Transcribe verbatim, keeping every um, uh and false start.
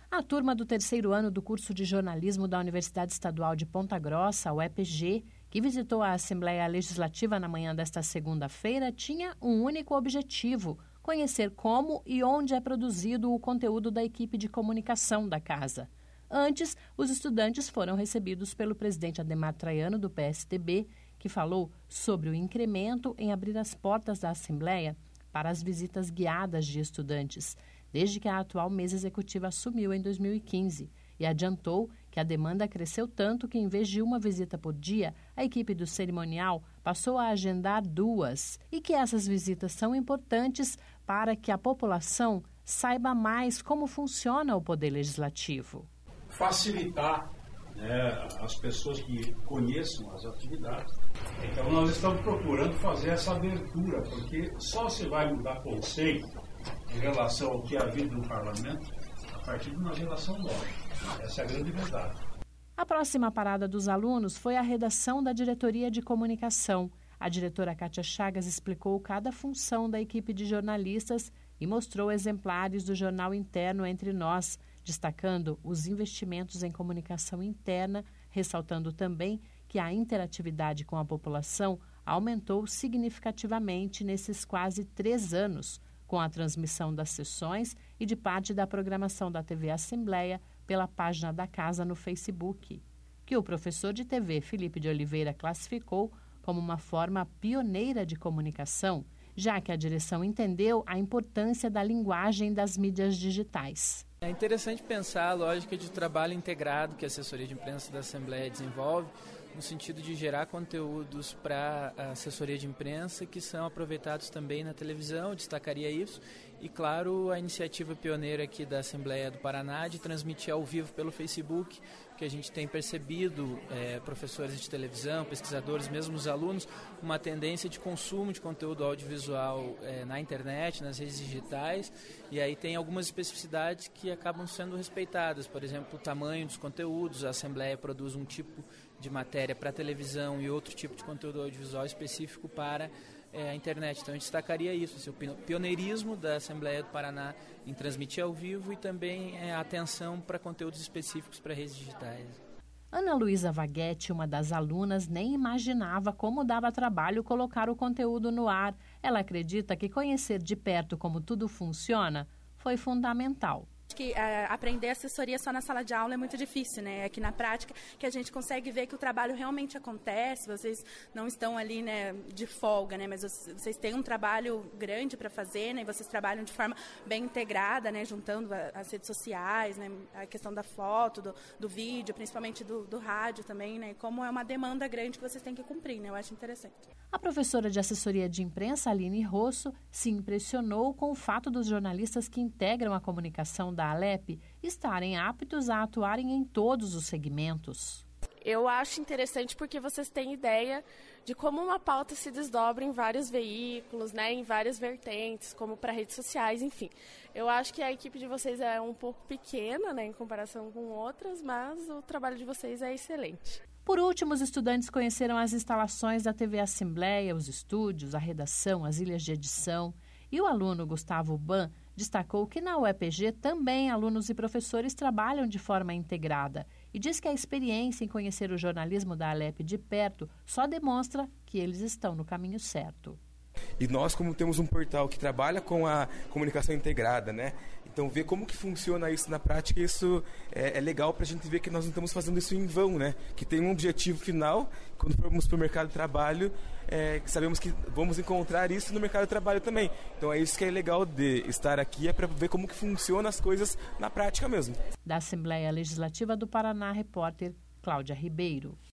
A turma do terceiro ano do curso de jornalismo da Universidade Estadual de Ponta Grossa, U E P G, que visitou a Assembleia Legislativa na manhã desta segunda-feira, tinha um único objetivo: conhecer como e onde é produzido o conteúdo da equipe de comunicação da casa. Antes, os estudantes foram recebidos pelo presidente Adhemar Traiano, do P S D B, que falou sobre o incremento em abrir as portas da Assembleia para as visitas guiadas de estudantes, desde que a atual mesa executiva assumiu em dois mil e quinze, e adiantou que a demanda cresceu tanto que, em vez de uma visita por dia, a equipe do cerimonial passou a agendar duas, e que essas visitas são importantes para que a população saiba mais como funciona o Poder Legislativo. Facilitar, né, as pessoas que conheçam as atividades. Então nós estamos procurando fazer essa abertura, porque só se vai mudar conceito em relação ao que é a vida do parlamento a partir de uma relação nova. Essa é a grande verdade. A próxima parada dos alunos foi a redação da Diretoria de Comunicação. A diretora Kátia Chagas explicou cada função da equipe de jornalistas e mostrou exemplares do jornal interno Entre Nós, destacando os investimentos em comunicação interna, ressaltando também que a interatividade com a população aumentou significativamente nesses quase três anos, com a transmissão das sessões e de parte da programação da T V Assembleia pela página da Casa no Facebook, que o professor de T V Felipe de Oliveira classificou como uma forma pioneira de comunicação, já que a direção entendeu a importância da linguagem das mídias digitais. É interessante pensar a lógica de trabalho integrado que a assessoria de imprensa da Assembleia desenvolve, no sentido de gerar conteúdos para a assessoria de imprensa que são aproveitados também na televisão, destacaria isso, e claro, a iniciativa pioneira aqui da Assembleia do Paraná de transmitir ao vivo pelo Facebook, que a gente tem percebido, é, professores de televisão, pesquisadores, mesmo os alunos, uma tendência de consumo de conteúdo audiovisual é, na internet, nas redes digitais, e aí tem algumas especificidades que acabam sendo respeitadas, por exemplo, o tamanho dos conteúdos. A Assembleia produz um tipo de matéria para televisão e outro tipo de conteúdo audiovisual específico para é, a internet. Então eu destacaria isso, assim, o pioneirismo da Assembleia do Paraná em transmitir ao vivo e também é, a atenção para conteúdos específicos para redes digitais. Ana Luísa Vaguetti, uma das alunas, nem imaginava como dava trabalho colocar o conteúdo no ar. Ela acredita que conhecer de perto como tudo funciona foi fundamental. Que é, aprender assessoria só na sala de aula é muito difícil, né? Aqui na prática que a gente consegue ver que o trabalho realmente acontece. Vocês não estão ali, né, de folga, né? Mas vocês têm um trabalho grande para fazer, né? E vocês trabalham de forma bem integrada, né? Juntando as redes sociais, né? A questão da foto, do, do vídeo, principalmente do, do rádio também, né? Como é uma demanda grande que vocês têm que cumprir, né? Eu acho interessante. A professora de assessoria de imprensa, Aline Rosso, se impressionou com o fato dos jornalistas que integram a comunicação da Alep estarem aptos a atuarem em todos os segmentos. Eu acho interessante porque vocês têm ideia de como uma pauta se desdobra em vários veículos, né, em várias vertentes, como para redes sociais, enfim. Eu acho que a equipe de vocês é um pouco pequena, né, em comparação com outras, mas o trabalho de vocês é excelente. Por último, os estudantes conheceram as instalações da T V Assembleia, os estúdios, a redação, as ilhas de edição. E o aluno Gustavo Ban destacou que na U E P G também alunos e professores trabalham de forma integrada e diz que a experiência em conhecer o jornalismo da Alep de perto só demonstra que eles estão no caminho certo. E nós, como temos um portal que trabalha com a comunicação integrada, né? Então, ver como que funciona isso na prática, isso é, é legal para a gente ver que nós não estamos fazendo isso em vão, né? Que tem um objetivo final, quando formos para o mercado de trabalho, é, que sabemos que vamos encontrar isso no mercado de trabalho também. Então, é isso que é legal de estar aqui, é para ver como que funcionam as coisas na prática mesmo. Da Assembleia Legislativa do Paraná, repórter Cláudia Ribeiro.